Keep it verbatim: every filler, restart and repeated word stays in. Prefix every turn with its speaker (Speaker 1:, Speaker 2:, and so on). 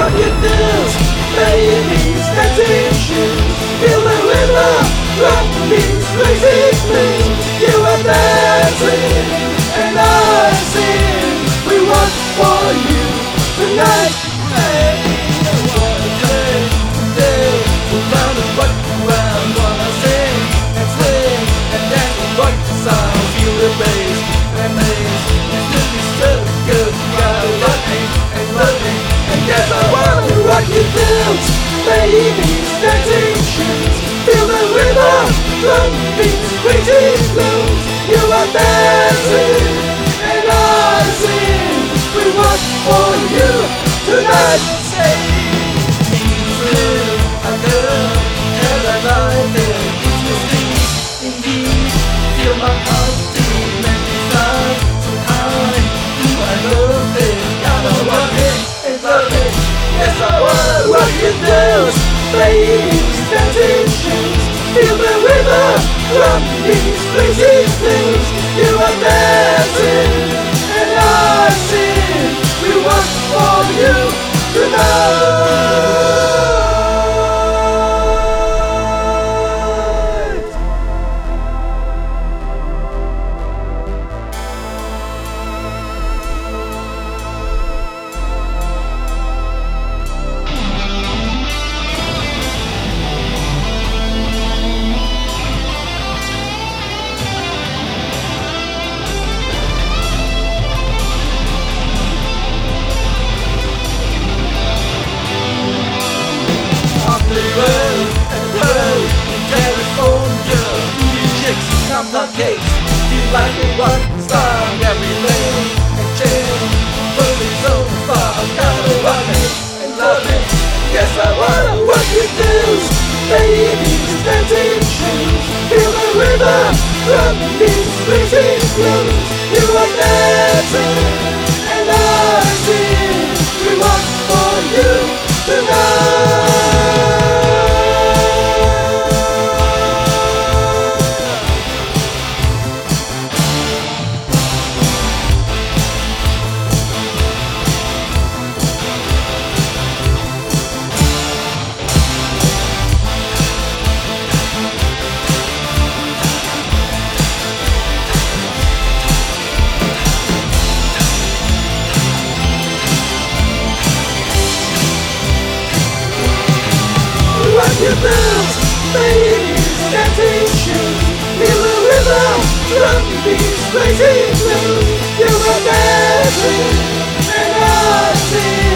Speaker 1: rock your bills, babies, dancing shoes. Feel the rhythm, drum beats, crazy blues. You are dancing and I sing. We want for you tonight. Hey, what a day, day. We're round and rock around, wanna sing and swing and dance and rock the sound. Feel the bass and bass. It's really so good. You gotta rock me and love me. And yes, I wanna rock your bills, babies, dancing shoes. Feel the rhythm, drum beats, crazy blues. You are dancing and I sing. We want for you tonight. Say, through a girl, and I like it. It's your sleep, indeed. Feel my heart beat, make me fly so high. I love it, gotta rock it and love it. Yes, I wanna rock your bills, babies, dancing shoes. Feel the rhythm, drum beats, crazy blues. You are dancing and I sing. We want for you tonight. Gates. You like a rock star, everything and change. Moving so far, gotta rock it and love it. Yes, I wanna rock your bills, babies, dancing shoes. Feel the rhythm, drum beats, crazy blues. You are dancing and I sing. We want for you tonight. Your bills, babies, dancing shoes. Feel the rhythm, drum beats, crazy blues. You are dancing and I sing.